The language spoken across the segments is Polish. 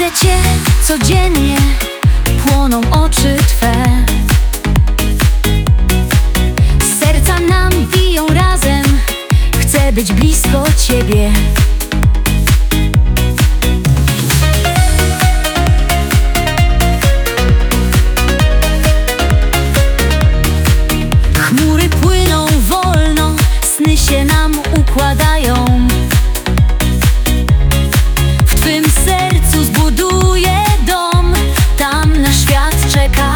Widzę Cię codziennie, płoną oczy Twe. Serca nam biją razem, chcę być blisko Ciebie. Chmury płyną wolno, sny się nam układają. W Twym sercu zbuduję dom, tam na świat czeka.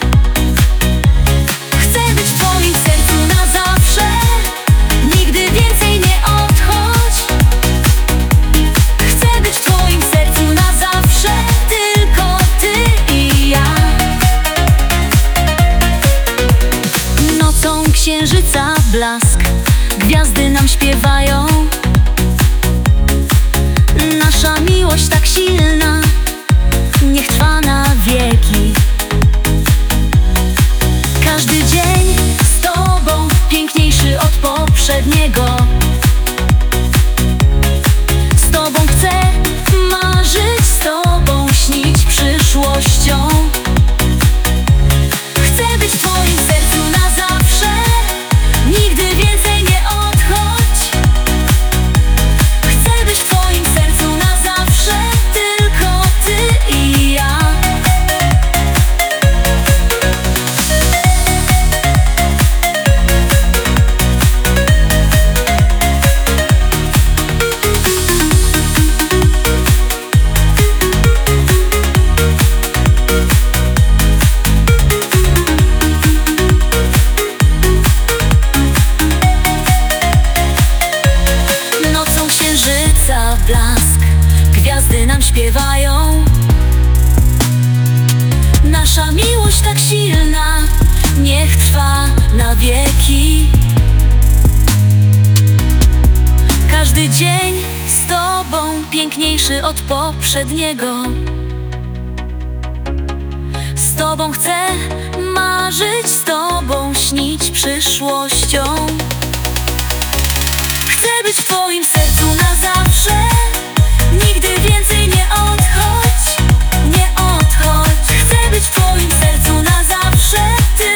Chcę być w Twoim sercu na zawsze, nigdy więcej nie odchodź. Chcę być w Twoim sercu na zawsze, tylko Ty i ja. Nocą księżyca blask, gwiazdy nam śpiewają. Nasza miłość tak silna, niech trwa na wieki. Każdy dzień z Tobą piękniejszy od poprzedniego. Z Tobą chcę marzyć, z Tobą śnić przyszłością. Chcę być w Twoim sercu na zawsze, nigdy więcej nie odchodź. Chcę być w Twoim sercu na zawsze, tylko Ty i ja. Nocą księżyca blask, gwiazdy nam śpiewają. Nasza miłość tak silna, niech trwa na wieki. Każdy dzień z Tobą piękniejszy od poprzedniego. Z Tobą chcę marzyć, z Tobą śnić przyszłością. Chcę być w Twoim sercu na zawsze, nigdy więcej nie odchodź, nie odchodź. Chcę być w Twoim sercu na zawsze, Ty